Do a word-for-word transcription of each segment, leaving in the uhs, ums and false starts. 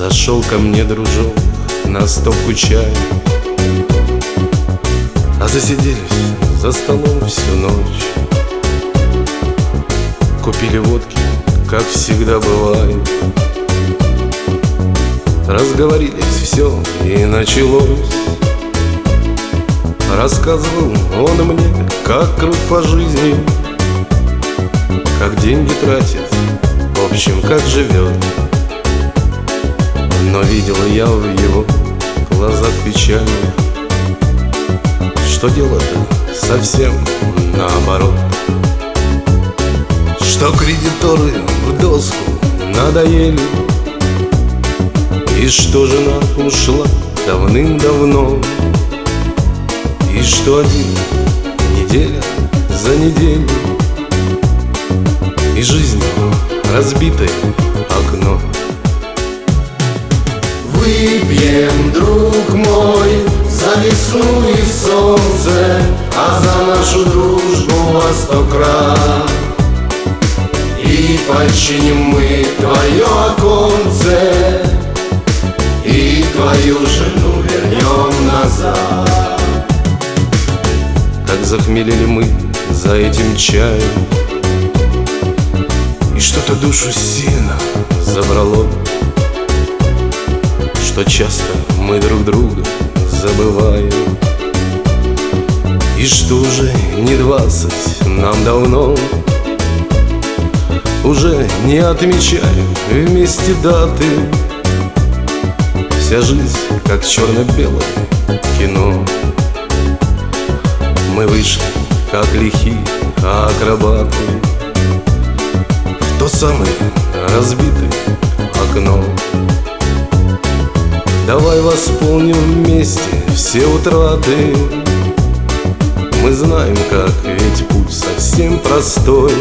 Зашел ко мне дружок на стопку чая, а засиделись за столом всю ночь. Купили водки, как всегда бывает. Разговорились, все, и началось. Рассказывал он мне, как крут по жизни, как деньги тратит, в общем, как живет. Но видела я в его глазах печаль, что дело-то совсем наоборот, что кредиторы в доску надоели, и что жена ушла давным-давно, и что один неделя за неделю, и жизнь разбитое окно. Выпьем, друг мой, за весну и солнце, а за нашу дружбу во сто крат. И починим мы твое оконце, и твою жену вернем назад. Так захмелели мы за этим чаем, и что-то душу сильно забрало, что часто мы друг друга забываем, и что уже не двадцать нам давно, уже не отмечаем вместе даты. Вся жизнь как черно-белое кино. Мы вышли, как лихие акробаты, в то самое разбитое окно. Давай восполним вместе все утраты. Мы знаем, как, ведь путь совсем простой.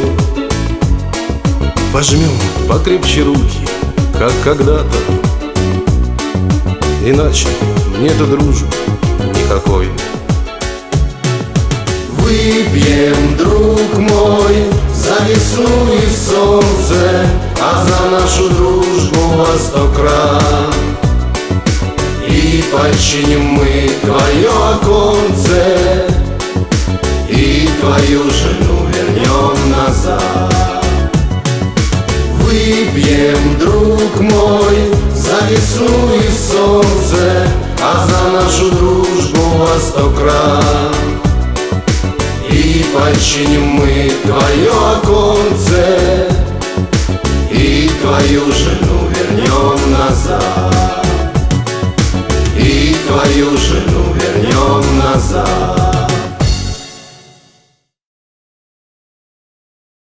Пожмем покрепче руки, как когда-то, иначе нету дружбы никакой. Выпьем, друг мой, за весну и солнце, а за нашу дружбу во сто крат. И починим мы твое оконце, и твою жену вернем назад. Выпьем, друг мой, за весну и солнце, а за нашу дружбу во сто крат. И починим мы твое оконце, и твою жену вернем назад. И твою жену вернем назад.